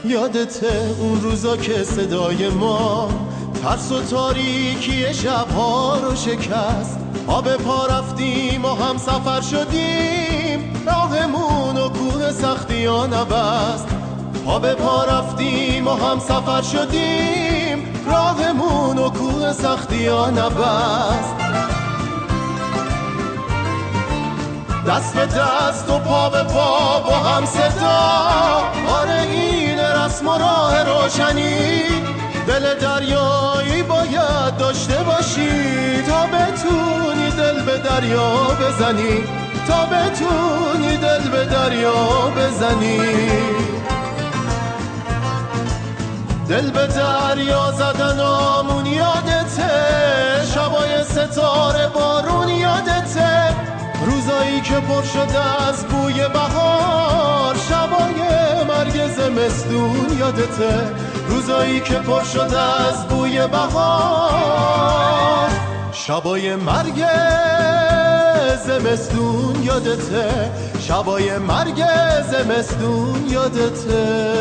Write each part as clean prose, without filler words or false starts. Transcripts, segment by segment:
یادته اون روزا که صدای ما ترس و تاریکی شبها رو شکست، آب پا رفتیم و هم سفر شدیم، راهمون و کوه سختی ها نبست. آب پا رفتیم و هم سفر شدیم، راهمون و کوه سختی ها نبست. دست به دست و پا به پا با هم صدا، آره این رسم و راه روشنی. دل دریایی باید داشته باشی تا بتونی دل به دریا بزنی، تا بتونی دل به دریا بزنی. دل به دریا زدنامون یادته، شبای ستاره بارون یادته، روزایی که پر شده از بوی بهار، شبای مرگ زمستون یادته، روزایی که پر شده از بوی بهار، شبای مرگ زمستون یادته، شبای مرگ زمستون یادته.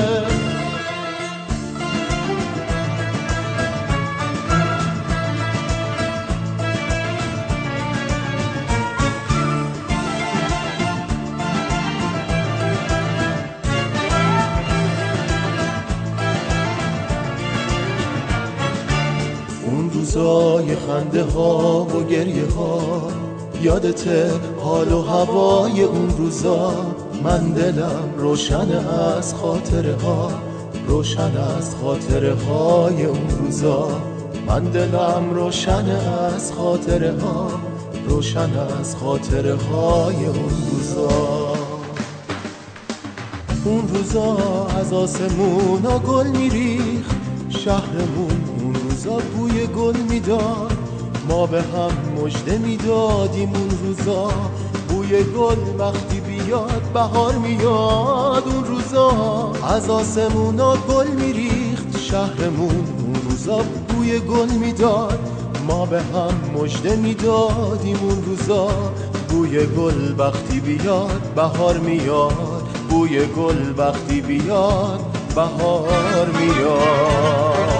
روزای خنده ها و گریه ها یادته، حال و هوای اون روزا. من دلم روشن از خاطره ها، روشن از خاطره های اون روزا. من دلم روشن از خاطره ها، روشن از خاطره های اون روزا. اون روزا از آسمون ها گل میریخت، شهرمون اون روزا بوی گل میداد، ما به هم مژده میدادیم. اون روزا بوی گل وقتی بیاد بهار میاد. اون روزا از آسمونا گل میریخت، شهرمون اون روزا بوی گل میداد، ما به هم مژده میدادیم. اون روزا بوی گل وقتی بیاد بهار میاد، بوی گل وقتی بیاد بهار میاد.